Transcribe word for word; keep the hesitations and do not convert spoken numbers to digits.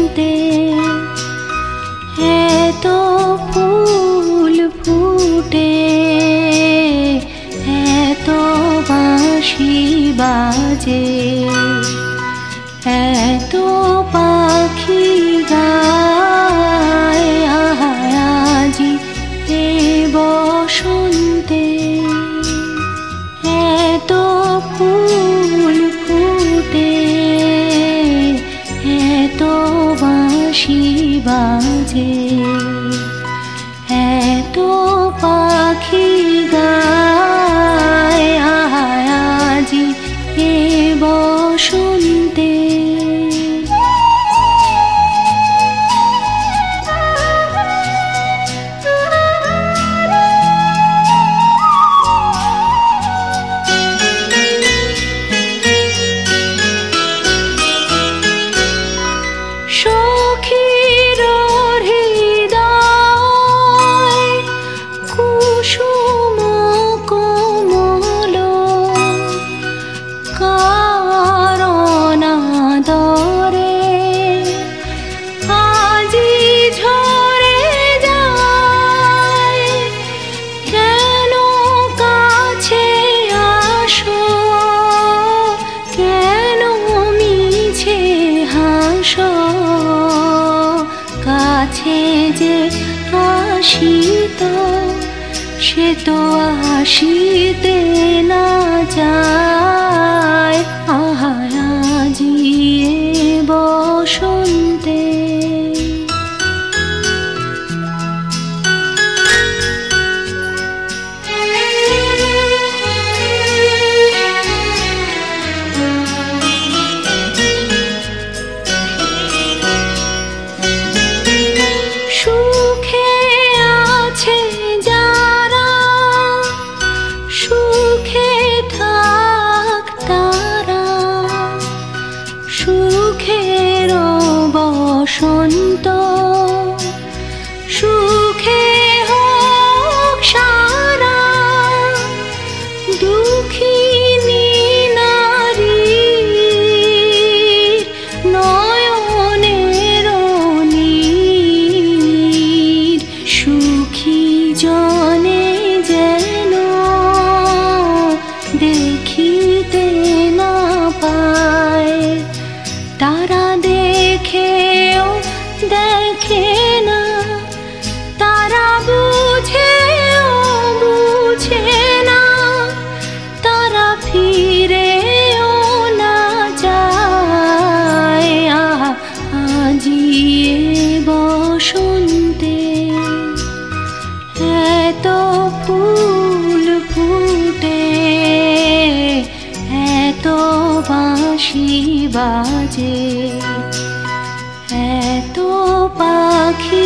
বসন্তে এত ফুল ফুটে, এত বাঁশি বাজে, এত পাখি গায় আজি এ বসন্তে। এত ফুল ফুটে, এত বাঁশি বাজে, এত পাখি গায় আজি এ বসন্তে। সখীর হৃদয় কুসুম কোমল, কারণ আদরে আজি ঝরে যায়। কেন কাছে আসো, কেন মিছে হাসো, কাছে যে আসিত সে তো আসিতে না যায়। আহা আজি এ বসন্তে। সুখে আছে যারা, সুখে থাক তারা, সুখের বসন্ত সুখে হোক সারা। দুঃখিনী নারীর নয়নের নীর, সুখী জনে যেন দেখিতে না পায়। তারা দেখেও দেখে না, তারা বুঝেও বুঝে না, তারা ফিরেও না যায়। আহা আজি এ বসন্তে। এত ফুল ফুটে, এত বাঁশি বাজে, এত পাখি